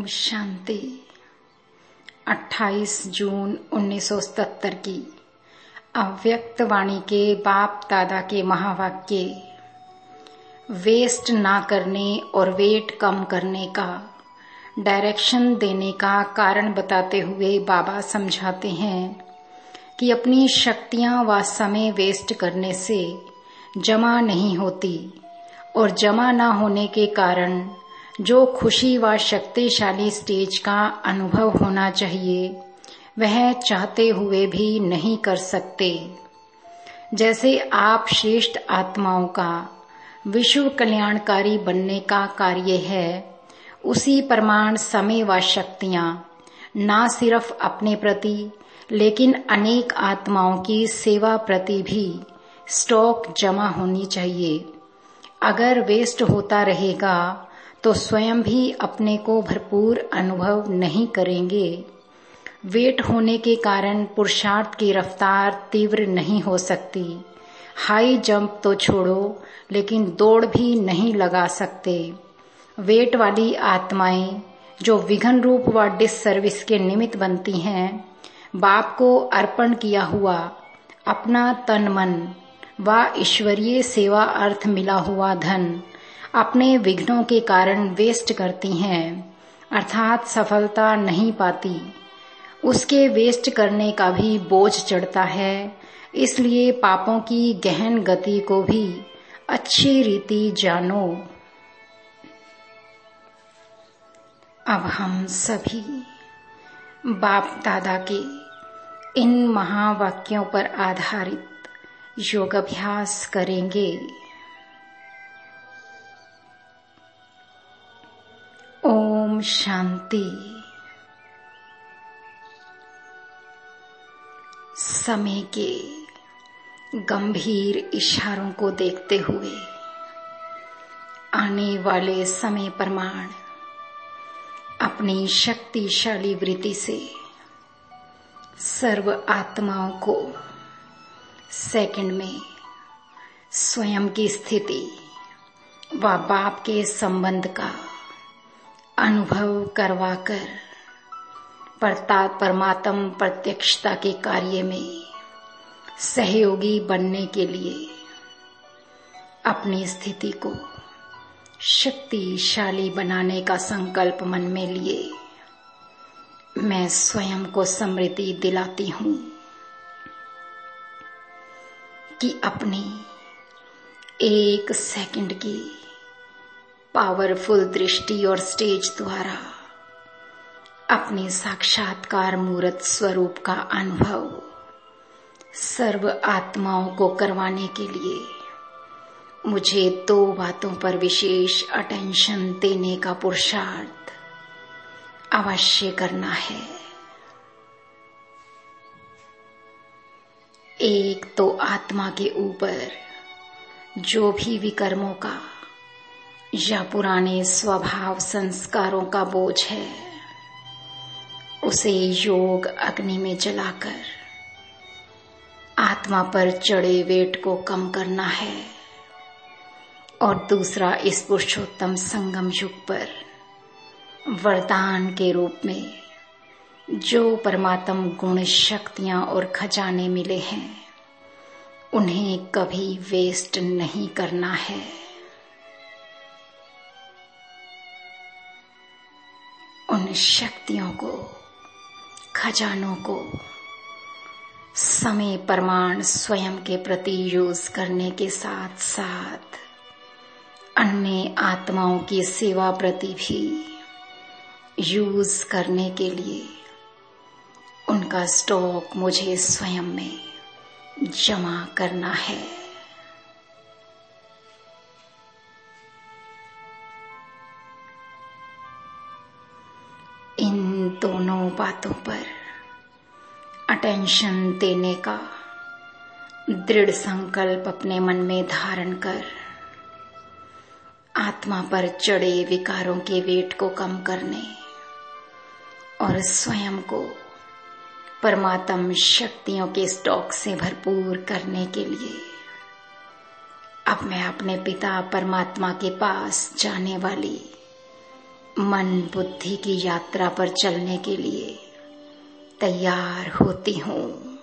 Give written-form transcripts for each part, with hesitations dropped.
शांति। 28 जून 1977 की अव्यक्त वाणी के बाप दादा के महावाक्य। वेस्ट ना करने और वेट कम करने का डायरेक्शन देने का कारण बताते हुए बाबा समझाते हैं कि अपनी शक्तियां व समय वेस्ट करने से जमा नहीं होती और जमा ना होने के कारण जो खुशी व शक्तिशाली स्टेज का अनुभव होना चाहिए वह चाहते हुए भी नहीं कर सकते। जैसे आप श्रेष्ठ आत्माओं का विश्व कल्याणकारी बनने का कार्य है, उसी प्रमाण समय व शक्तियां ना सिर्फ अपने प्रति लेकिन अनेक आत्माओं की सेवा प्रति भी स्टॉक जमा होनी चाहिए। अगर वेस्ट होता रहेगा तो स्वयं भी अपने को भरपूर अनुभव नहीं करेंगे। वेट होने के कारण पुरुषार्थ की रफ्तार तीव्र नहीं हो सकती। हाई जंप तो छोड़ो, लेकिन दौड़ भी नहीं लगा सकते। वेट वाली आत्माएं जो विघन रूप व डिससर्विस के निमित्त बनती हैं, बाप को अर्पण किया हुआ अपना तन मन व ईश्वरीय सेवा अर्थ मिला हुआ धन अपने विघ्नों के कारण वेस्ट करती हैं, अर्थात सफलता नहीं पाती। उसके वेस्ट करने का भी बोझ चढ़ता है। इसलिए पापों की गहन गति को भी अच्छी रीति जानो। अब हम सभी बाप दादा के इन महावाक्यों पर आधारित योग अभ्यास करेंगे। ओम शांति। समय के गंभीर इशारों को देखते हुए आने वाले समय प्रमाण अपनी शक्तिशाली वृत्ति से सर्व आत्माओं को सेकंड में स्वयं की स्थिति व बाप के संबंध का अनुभव करवाकर परमात्म प्रत्यक्षता के कार्य में सहयोगी बनने के लिए अपनी स्थिति को शक्तिशाली बनाने का संकल्प मन में लिए मैं स्वयं को स्मृति दिलाती हूँ कि अपनी एक सेकंड की पावरफुल दृष्टि और स्टेज द्वारा अपने साक्षात्कार मूर्त स्वरूप का अनुभव सर्व आत्माओं को करवाने के लिए मुझे 2 बातों पर विशेष अटेंशन देने का पुरुषार्थ अवश्य करना है। एक तो आत्मा के ऊपर जो भी विकर्मों का या पुराने स्वभाव संस्कारों का बोझ है, उसे योग अग्नि में जलाकर आत्मा पर चढ़े वेट को कम करना है। और दूसरा, इस पुरुषोत्तम संगम युग पर वरदान के रूप में जो परमात्म गुण शक्तियां और खजाने मिले हैं, उन्हें कभी वेस्ट नहीं करना है। उन शक्तियों को, खजानों को समय प्रमाण स्वयं के प्रति यूज करने के साथ साथ अन्य आत्माओं की सेवा प्रति भी यूज करने के लिए उनका स्टॉक मुझे स्वयं में जमा करना है। इन दोनों बातों पर अटेंशन देने का दृढ़ संकल्प अपने मन में धारण कर आत्मा पर चढ़े विकारों के वेट को कम करने और स्वयं को परमात्म शक्तियों के स्टॉक से भरपूर करने के लिए अब मैं अपने पिता परमात्मा के पास जाने वाली मन बुद्धि की यात्रा पर चलने के लिए तैयार होती हूँ।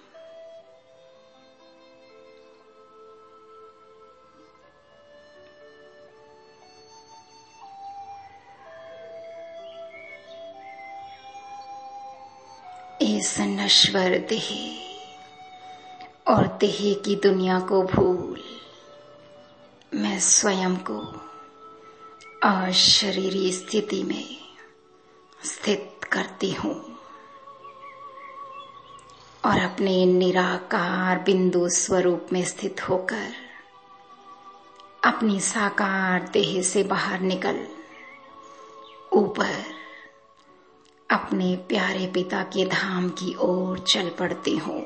इस नश्वर देह और देह की दुनिया को भूल मैं स्वयं को अशरीरी स्थिति में स्थित करती हूँ और अपने निराकार बिंदु स्वरूप में स्थित होकर अपनी साकार देह से बाहर निकल ऊपर अपने प्यारे पिता के धाम की ओर चल पड़ती हूँ।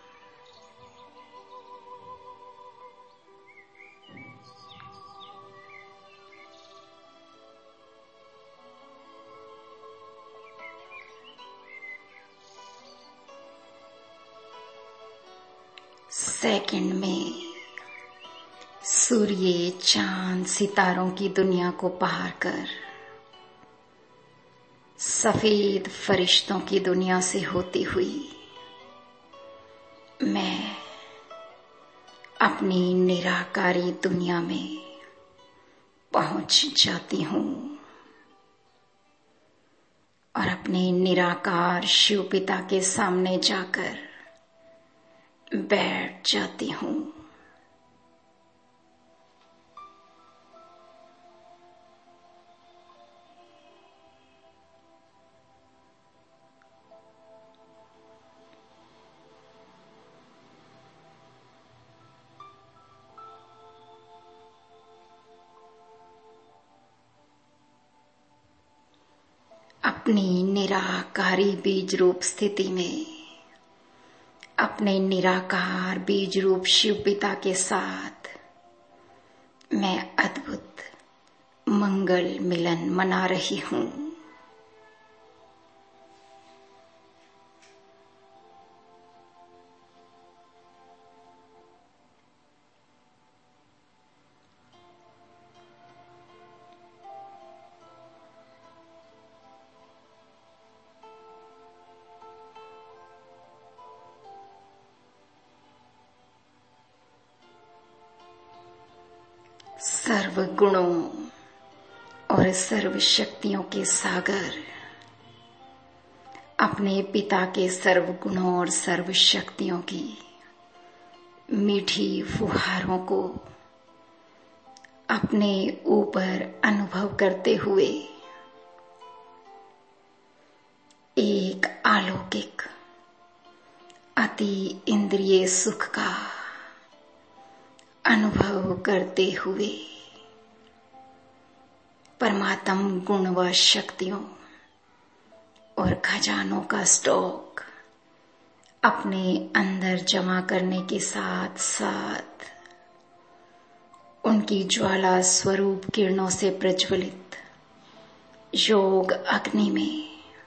सेकंड में सूर्य चांद सितारों की दुनिया को पार कर सफेद फरिश्तों की दुनिया से होती हुई मैं अपनी निराकारी दुनिया में पहुंच जाती हूँ और अपने निराकार शिव पिता के सामने जाकर बैठ जाती हूँ। अपनी निराकारी बीज रूप स्थिति में अपने निराकार बीज रूप शिव पिता के साथ मैं अद्भुत मंगल मिलन मना रही हूँ। सर्व गुणों और सर्व शक्तियों के सागर अपने पिता के सर्व गुणों और सर्व शक्तियों की मीठी फुहारों को अपने ऊपर अनुभव करते हुए एक अलौकिक अति इंद्रिय सुख का अनुभव करते हुए परमात्म गुण व शक्तियों और खजानों का स्टॉक अपने अंदर जमा करने के साथ साथ उनकी ज्वाला स्वरूप किरणों से प्रज्वलित योग अग्नि में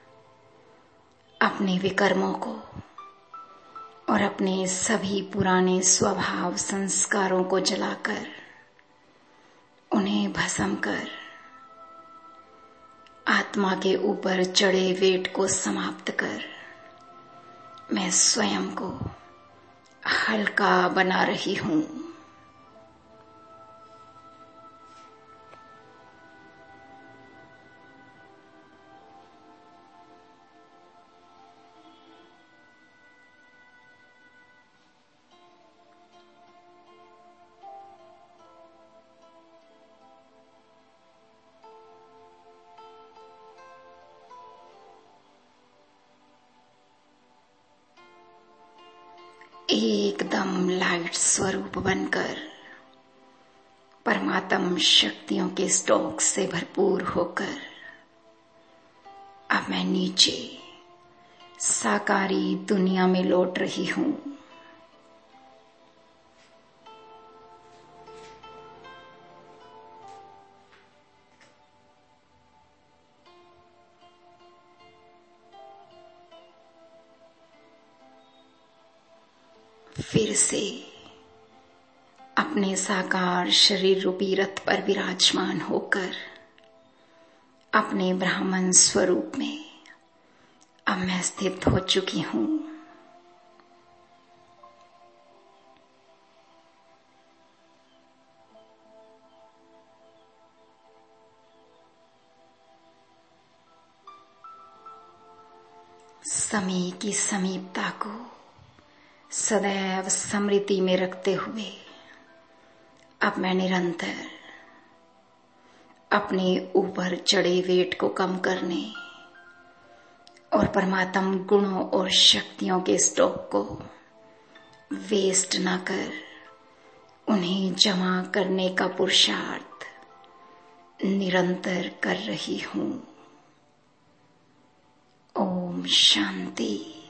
अपने विकर्मों को और अपने सभी पुराने स्वभाव संस्कारों को जलाकर उन्हें भस्म कर आत्मा के ऊपर चढ़े वेट को समाप्त कर मैं स्वयं को हल्का बना रही हूँ। एकदम लाइट स्वरूप बनकर परमात्म शक्तियों के स्टॉक से भरपूर होकर अब मैं नीचे साकारी दुनिया में लौट रही हूँ। फिर से अपने साकार शरीर रूपी रथ पर विराजमान होकर अपने ब्राह्मण स्वरूप में अब मैं स्थित हो चुकी हूँ। समय की समीपता को सदैव स्मृति में रखते हुए अब मैं निरंतर अपने ऊपर चढ़े वेट को कम करने और परमात्म गुणों और शक्तियों के स्टॉक को वेस्ट न कर उन्हें जमा करने का पुरुषार्थ निरंतर कर रही हूँ। ओम शांति।